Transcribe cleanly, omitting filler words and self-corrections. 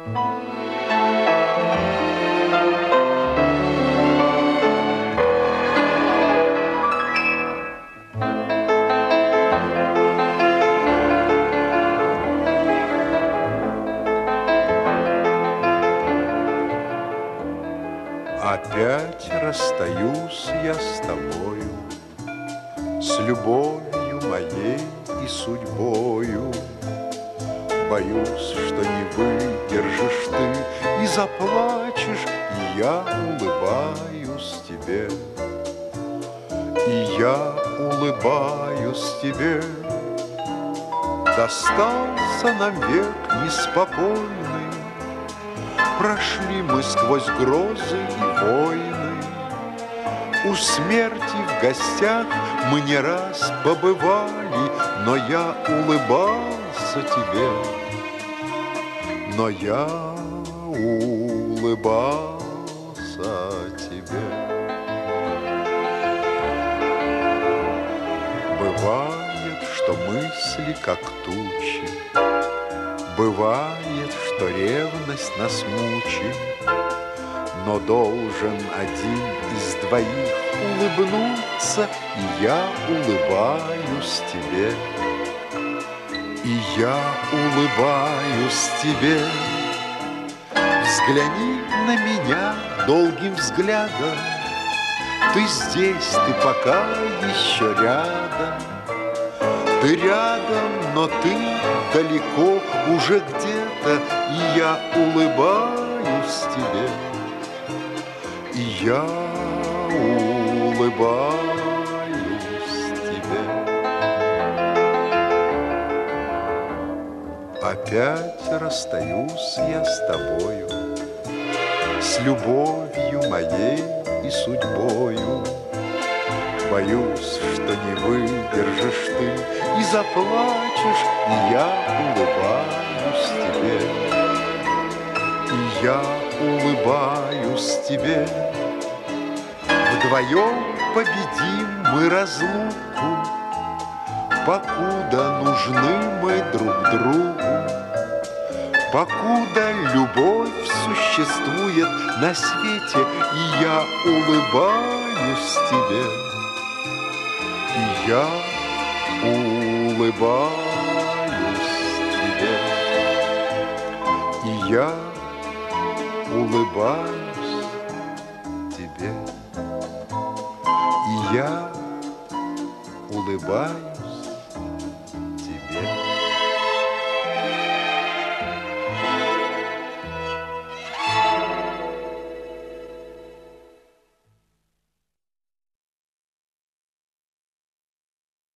Опять расстаюсь я с тобою, с любовью моей и судьбою. Боюсь, что не выдержишь ты и заплачешь, и я улыбаюсь тебе. И я улыбаюсь тебе. Достался нам век неспокойный, прошли мы сквозь грозы и войны. У смерти в гостях мы не раз побывали, но я улыбался тебе, но я улыбался тебе. Бывает, что мысли как тучи, бывает, что ревность нас мучит, но должен один из двоих улыбнуться, и я улыбаюсь тебе. И я улыбаюсь тебе. Взгляни на меня долгим взглядом. Ты здесь, ты пока еще рядом. Ты рядом, но ты далеко уже где-то, и я улыбаюсь тебе. И я улыбаюсь тебе. Опять расстаюсь я с тобою, с любовью моей и судьбою. Боюсь, что не выдержишь ты и заплачешь, и я улыбаюсь тебе. И я улыбаюсь тебе. Вдвоем победим мы разлуку, покуда нужны мы друг другу, покуда любовь существует на свете, и я улыбаюсь тебе. И я улыбаюсь тебе. И я улыбаюсь тебе. И я улыбаюсь